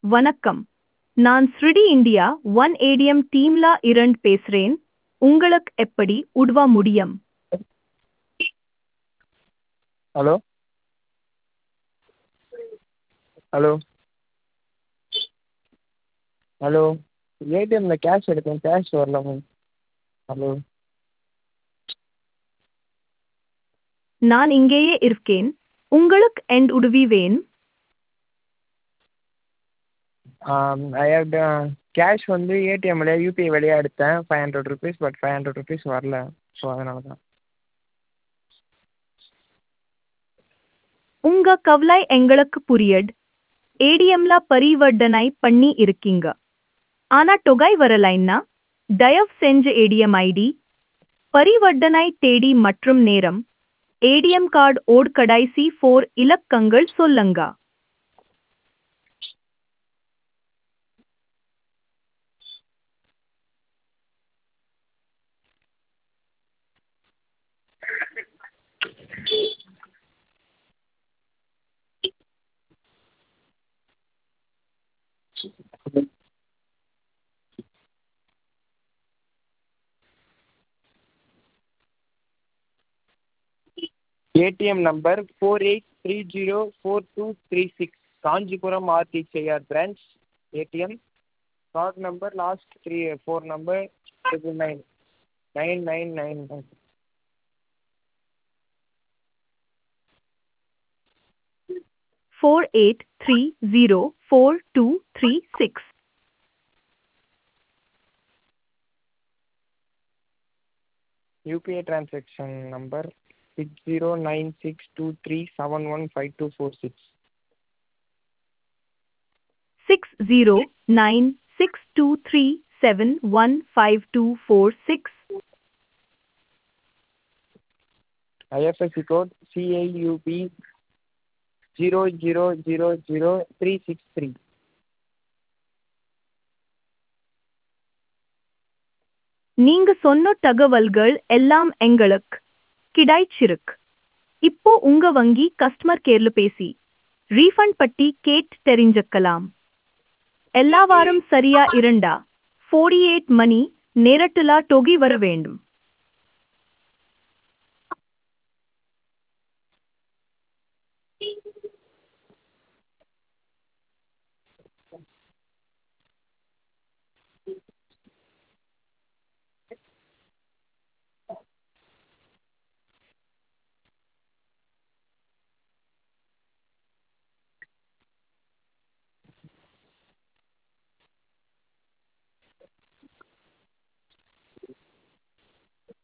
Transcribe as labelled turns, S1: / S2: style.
S1: வணக்கம். நான் ஸ்ருடி India one ATM டீம்ல இருந்து பேசுறேன். உங்களுக்கு எப்படி உதவ முடியும்?
S2: ஹலோ ஹலோ ஹலோ ஏடிஎம்மில் கேஷ் எடுத்தேன், கேஷ் வரல மேம். ஹலோ
S1: நான் இங்கேயே இருக்கேன். உங்களுக்கு என் உதவி வேணும்?
S2: ஐ ஹவ் கேஷ் வந்து ஏடிஎம் வழியாக யூபிஐ வழியாக எடுத்தேன் ₹500. பட் ₹500 வரல. ஸோ அதனால தான்.
S1: உங்க கவலை எங்களுக்கு புரியுது. ஏடிஎம்ல பரிவர்த்தனை பண்ணி இருக்கீங்க. ஆனா தொகை வரலைன்னா தயவு செஞ்சு ஏடிஎம் ஐடி, பரிவர்த்தனை தேதி மற்றும் நேரம், ஏடிஎம் கார்டு ஓட் கடைசி 4 இலக்கங்கள் சொல்லுங்க.
S2: ATM number 48304236, Kanchipuram RTCR branch ATM. Card number last 4 number 999999.
S1: 48304236.
S2: UPI transaction number 609623715246.
S1: 609623715246.
S2: IFSC code CIUB 0000363.
S1: நீங்க சொன்ன தகவல்கள் எல்லாம் எங்களுக்கு கிடைச்சிருக்கு. இப்போ உங்க வங்கி கஸ்டமர் கேர்ல பேசி ரீஃபண்ட் பத்தி கேட்டு தெரிஞ்சுக்கலாம். எல்லா வாரம் சரியா 48 மணி நேரத்துல தொகை வர வேண்டும்.